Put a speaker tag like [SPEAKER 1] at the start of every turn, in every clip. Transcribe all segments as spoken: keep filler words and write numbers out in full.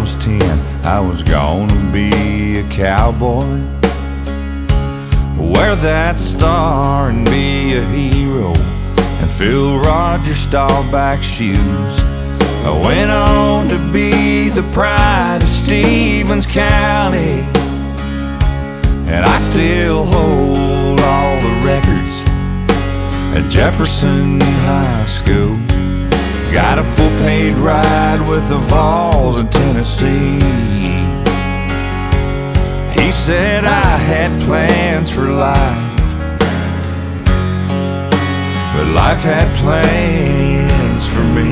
[SPEAKER 1] was ten, I was gonna be a cowboy. Wear that star and be a hero, and Phil Rogers Staubach shoes. I went on to be the pride of Stevens County, and I still hold all the records at Jefferson High School. Got a full paid ride with the Vols in Tennessee. He said I had plans for life, but life had plans for me.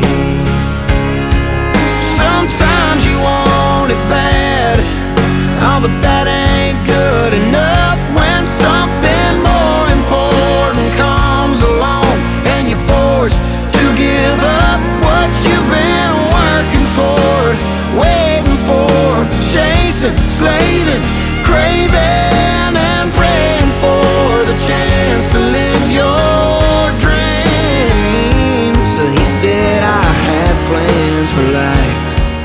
[SPEAKER 1] Sometimes you want it bad, oh, but that ain't good enough. When something more important comes along and you're forced to give up what you've been working toward, waiting for, chasing, slaving, craving and praying for the chance to live your dreams. So he said I had plans for life,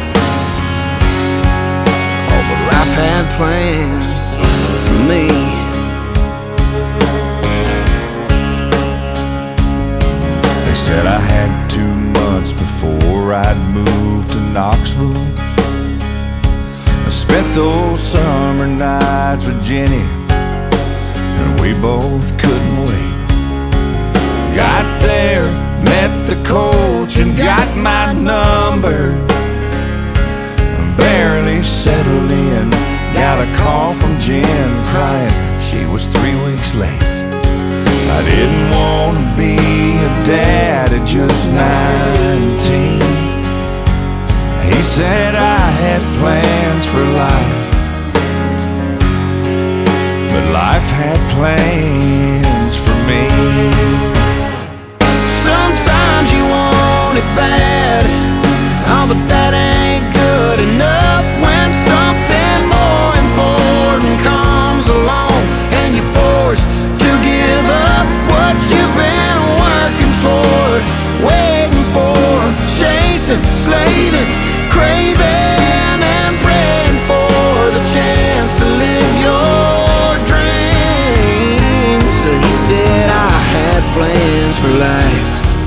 [SPEAKER 1] oh, but life had plans for me. They said I had two months before I'd moved to Knoxville. I spent those summer nights with Jenny, and we both couldn't wait. Got there, met the coach, and got my number. Barely settled in, got a call from Jen crying she was three weeks late. I didn't want to be a dad at just nineteen. He said I had plans for life, but life had plans for me. Sometimes you want it bad, oh, but that ain't good enough. When something more important comes along and you're forced to give up what you've been working toward, waiting for, chasing, slaving, craving and praying for the chance to live your dreams. So he said I had plans for life,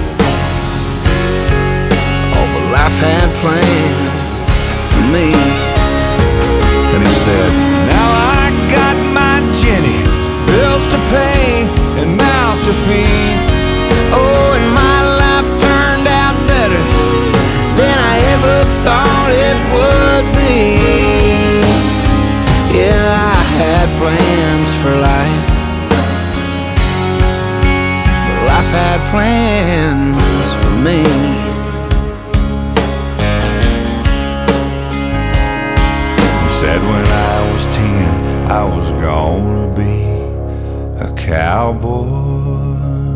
[SPEAKER 1] oh, but life had plans for me. Then he said, now I got my Jenny, bills to pay and mouths to feed. Oh, and my life turned out better than I ever thought it would be. Yeah, I had plans for life, but life had plans for me. He said when I was ten, I was gonna be a cowboy.